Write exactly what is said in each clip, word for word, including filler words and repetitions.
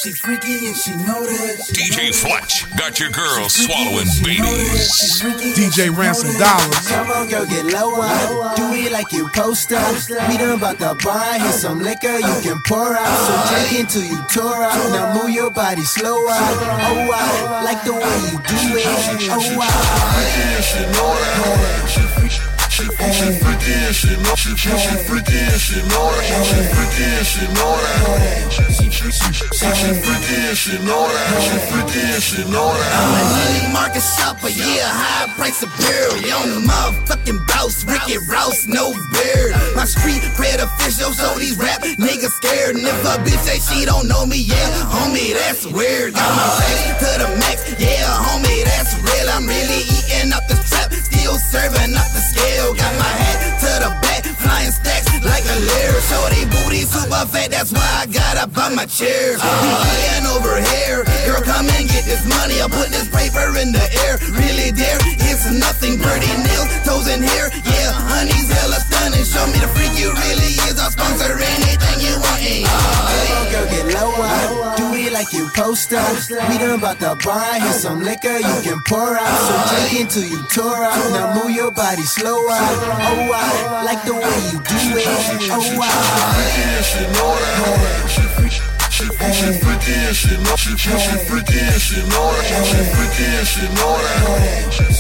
She freaky and she know that. D J Fletch got your girl swallowing babies. D J Ransom Dollars. Come on, girl, get lower. Do it like you post up. We done about the bar. Here's some liquor you can pour out. So drink until you tore out. Now move your body slower. Oh, I like the way you do it. Oh, I. She know that. She freaky. She freaky and she know she she freaky and she know that. She freaky and she know that. She she freaky and she know that. She freaky and she know that. I'm a money market shopper, yeah, high price of beer. On the motherfucking boss, Ricky Ross, no beard. My street cred official, so these rap niggas scared. And if a bitch say she don't know me, yeah, homie, that's weird. Got my face to the max, yeah, homie, that's real. I'm really eating up the trap, still serving up the scale. Got my hat to the back, flying stacks like a lyre. Shorty booty super fat, that's why I got up on my chair. We eating over here, girl, come and get this money. I put this paper in the air, really there, it's nothing. Birdie nails, toes in here, yeah, honey's hella stunning. Show me the freak you really is, I'll sponsor anything you want. Come on, girl, get lower. Do it like you post up. We done about the bar. Here's some liquor you can pour out. So drink until you tore out. Now move your body slower. Oh, I like the way you do it. Oh, I. She know that. She freaky. She freaky and she know she she freaky and she know that. She freaky and she know that. She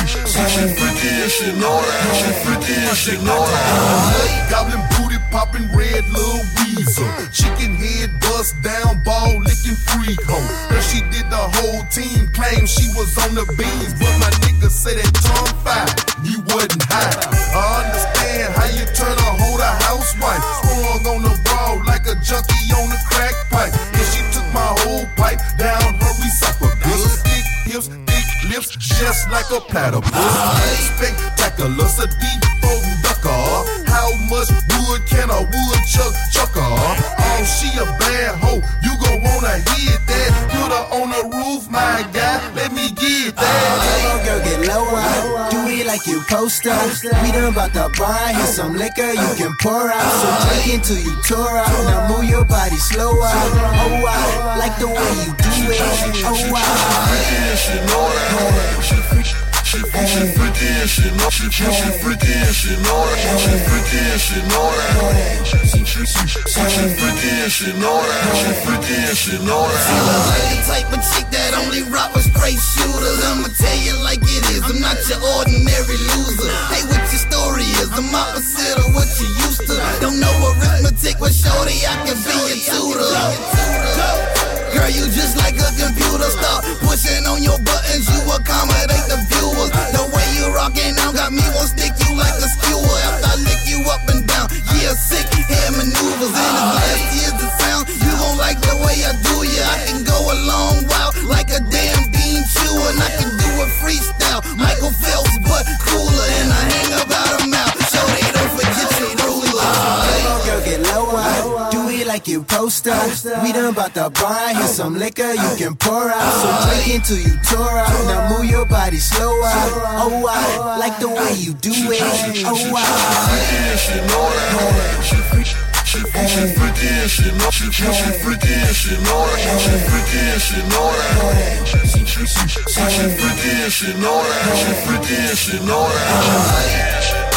freaky and she know that. She freaky and she know that. Goblin booty popping red little weasel. Chicken head bust down ball licking freak hoe. Girl, she did the whole team claim she was on the beans, but my nigga say that tongue fire. You wasn't high. I understand how you turn a hoe to housewife. Sprung on the ball like a junkie on the crack pipe. And she took my whole pipe down her esophagus. Thick hips, thick lips, just like a platypus. Spectacular, so deep folding ducker. How much wood can a woodchuck chucker? Oh, she a bad hoe, you gon' wanna hit that. Put her on the roof, my guy, let me get that. Come on, girl, get lower. Do it like you post up. We done about the bar. Here's some liquor you can pour out. So drink until you tore out. Now move your body slower. Oh, I like the way you do it. Oh, I. She know that. She freaky. She freaky and she know she she freaky and she know that. She freaky and she know that. She freaky and she know that. She freaky and she know that. She look like the type of chick that only rock with straight shooters. I'ma tell you like it is, I'm not your ordinary loser. Hey, what your story is, I'm opposite of what you used to. Don't know arithmetic, but shorty, I can be your tutor. Girl, you just like a computer. Stop pushing on your buttons, you accommodate the viewers. The way you rockin' now got me won't stick you like a skewer. After I lick you up and down, yeah, sick hair maneuvers. And as nasty as the sound, you gon' like the way I do ya. I can go a long while like a damn bean chewer. And I can do it freestyle, Michael Phelps, but cooler. And I hang about a mouth, so they don't forget your ruler. Come on, girl, get lower. Do it like you post up. We done about the bar. Here's some liquor you can pour out. So drink until you tore out. Now move your body slower. Oh, I like the way you do it. Oh, I. She know that. She freaky. She freaky and she know she she freaky and she know that. She freaky and she know that. She freaky and she know that. She freaky and she know that.